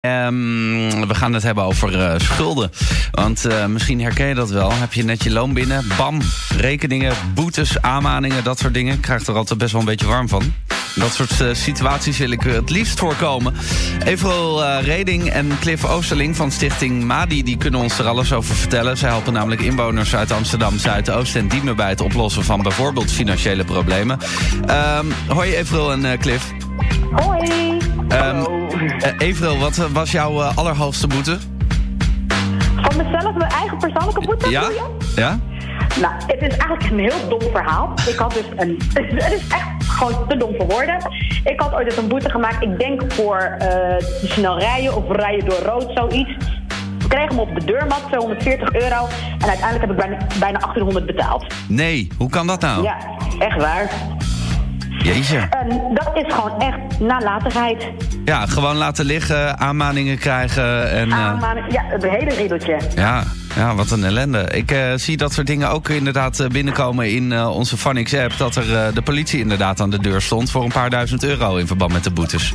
We gaan het hebben over schulden. Want misschien herken je dat wel. Heb je net je loon binnen, bam, rekeningen, boetes, aanmaningen, dat soort dingen. Ik krijg er altijd best wel een beetje warm van. Dat soort situaties wil ik het liefst voorkomen. Evrel Reding en Cliff Oosterling van Stichting Madi... die kunnen ons er alles over vertellen. Zij helpen namelijk inwoners uit Amsterdam, Zuidoost en Diemen... bij het oplossen van bijvoorbeeld financiële problemen. Hoi Evrel en Cliff. Hoi. Evrel, wat was jouw allerhoogste boete? Van mezelf, mijn eigen persoonlijke boete? Ja? Ja? Nou, het is eigenlijk een heel dom verhaal. Ik had dus het is echt gewoon te dom voor woorden. Ik had ooit eens een boete gemaakt, ik denk voor te snel rijden of rijden door rood, zoiets. Ik kreeg hem op de deurmat, €240. En uiteindelijk heb ik bijna 1800 betaald. Nee, hoe kan dat nou? Ja, echt waar. Jeetje. En dat is gewoon echt nalatigheid. Ja, gewoon laten liggen, aanmaningen krijgen. En, ja, het hele riedeltje. Ja, wat een ellende. Ik zie dat soort dingen ook inderdaad binnenkomen in onze Funix app. Dat er de politie inderdaad aan de deur stond voor een paar €1000 in verband met de boetes.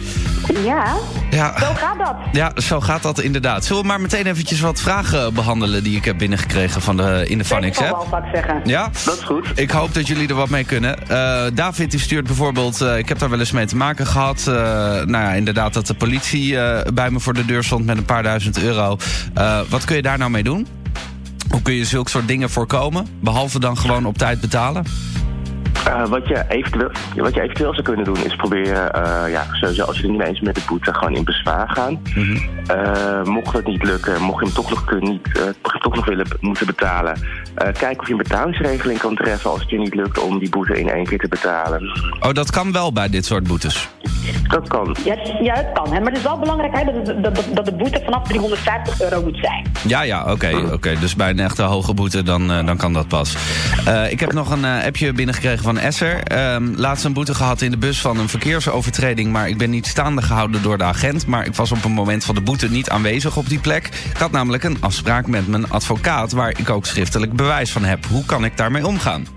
Ja, zo gaat dat. Ja, zo gaat dat inderdaad. Zullen we maar meteen eventjes wat vragen behandelen die ik heb binnengekregen in de Funix app? Dat zal wel, zeggen. Ja? Dat is goed. Ik hoop dat jullie er wat mee kunnen. David die stuurt bijvoorbeeld, ik heb daar wel eens mee te maken gehad. Inderdaad dat de politie bij me voor de deur stond met een paar €1000. Wat kun je daar nou mee doen? Hoe kun je zulke soort dingen voorkomen? Behalve dan gewoon op tijd betalen? Wat je eventueel zou kunnen doen is proberen, sowieso als je het niet mee eens met de boete, gewoon in bezwaar gaan. Mm-hmm. Mocht het niet lukken, mocht je hem toch nog willen moeten betalen, kijk of je een betalingsregeling kan treffen als het je niet lukt om die boete in 1 keer te betalen. Oh, dat kan wel bij dit soort boetes? Dat kan. Ja, het kan. Hè? Maar het is wel belangrijk dat de boete vanaf €350 moet zijn. Ja, oké. Dus bij een echte hoge boete, dan kan dat pas. Ik heb nog een appje binnengekregen van Esser. Laatst een boete gehad in de bus van een verkeersovertreding... maar ik ben niet staande gehouden door de agent... maar ik was op een moment van de boete niet aanwezig op die plek. Ik had namelijk een afspraak met mijn advocaat... waar ik ook schriftelijk bewijs van heb. Hoe kan ik daarmee omgaan?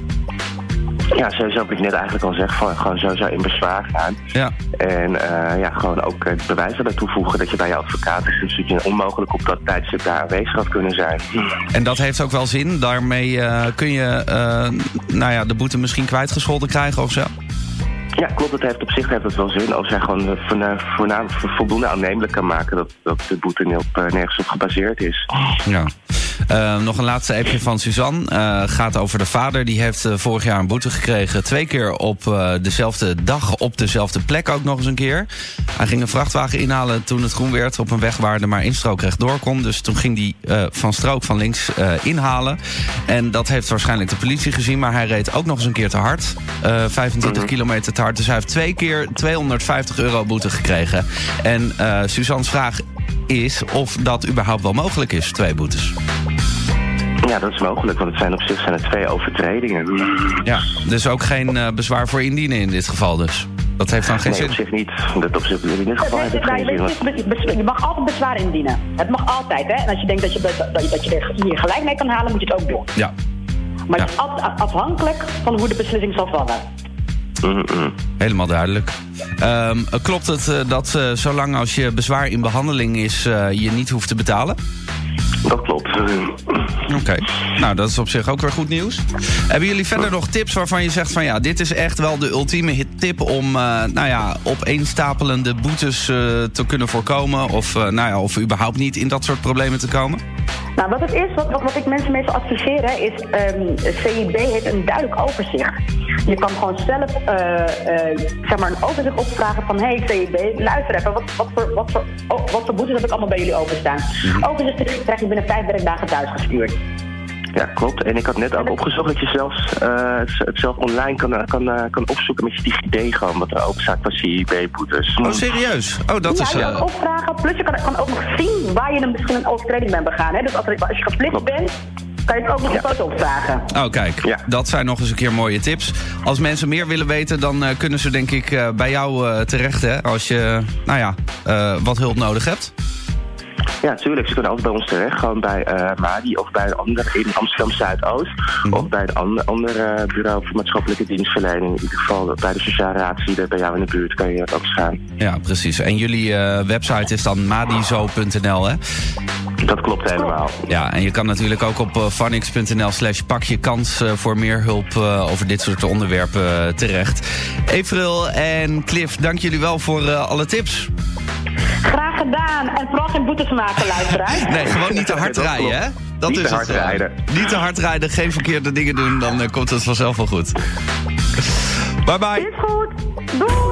Ja, sowieso wat ik net eigenlijk al zeg, van gewoon sowieso in bezwaar gaan. Ja. En gewoon ook het bewijs erbij toevoegen dat je bij je advocaat is. Dus dat je onmogelijk op dat tijdstip daar aanwezig had kunnen zijn. En dat heeft ook wel zin? Daarmee kun je de boete misschien kwijtgescholden krijgen of zo? Ja, klopt. Op zich heeft het wel zin. Als jij gewoon voldoende aannemelijk kan maken dat de boete nergens op gebaseerd is. Ja. Nog een laatste appje van Suzanne. Gaat over de vader. Die heeft vorig jaar een boete gekregen. 2 keer op dezelfde dag op dezelfde plek ook nog eens een keer. Hij ging een vrachtwagen inhalen toen het groen werd op een weg waar er maar 1 strook rechtdoor kon. Dus toen ging hij van strook van links inhalen. En dat heeft waarschijnlijk de politie gezien. Maar hij reed ook nog eens een keer te hard. 25 kilometer te hard. Dus hij heeft 2 keer €250 boete gekregen. En Suzanne's vraag is of dat überhaupt wel mogelijk is, 2 boetes. Ja, dat is mogelijk, want het zijn er 2 overtredingen. Ja, dus ook geen bezwaar voor indienen in dit geval dus. Dat heeft dan geen zin? Nee, op zich niet. In dit geval heeft het geen zin. Je mag altijd bezwaar indienen. Het mag altijd, hè. En als je denkt dat je er hier gelijk mee kan halen, moet je het ook doen. Ja. Maar het is altijd afhankelijk van hoe de beslissing zal vallen. Helemaal duidelijk. Klopt het dat zolang als je bezwaar in behandeling is... je niet hoeft te betalen? Dat klopt. Oké. Nou, dat is op zich ook weer goed nieuws. Hebben jullie verder nog tips waarvan je zegt van... ja, dit is echt wel de ultieme tip om opeenstapelende boetes te kunnen voorkomen... of überhaupt niet in dat soort problemen te komen? Nou, wat het is, wat ik mensen meestal adviseren is... CIB heeft een duidelijk overzicht. Je kan gewoon zelf een overzicht opvragen van... hey CIB, luister even, wat voor boetes heb ik allemaal bij jullie openstaan? Overzicht krijg je binnen 5 werkdagen thuis gestuurd. Ja, klopt. En ik had net ook opgezocht dat je zelfs het zelf online kan opzoeken met je DigiD gewoon, wat er open staat van CIB-boetes. Oh, serieus? Oh, dat is... Ja, je kan opvragen, plus je kan ook nog zien waar je misschien een overtreding bent begaan. Hè? Dus als je geflitst bent, kan je het ook nog een foto opvragen. Oh, kijk. Dat zijn nog eens een keer mooie tips. Als mensen meer willen weten, dan kunnen ze denk ik bij jou terecht, hè? Als je, wat hulp nodig hebt. Ja, tuurlijk. Ze kunnen altijd bij ons terecht. Gewoon bij Madi of bij een ander in Amsterdam Zuidoost. Of bij een ander bureau voor maatschappelijke dienstverlening. In ieder geval bij de sociale raad bij jou in de buurt kan je ook gaan. Ja, precies. En jullie website is dan madizo.nl, hè? Dat klopt helemaal. Ja, en je kan natuurlijk ook op vanix.nl/pakjekans voor meer hulp over dit soort onderwerpen terecht. Evril en Cliff, dank jullie wel voor alle tips. Graag gedaan. En vooral geen boetes maken, luisteraars. Nee, gewoon niet te hard rijden, hè? Dat niet is te hard rijden. Niet te hard rijden, geen verkeerde dingen doen, dan komt het vanzelf wel goed. Bye bye. Is goed. Doei.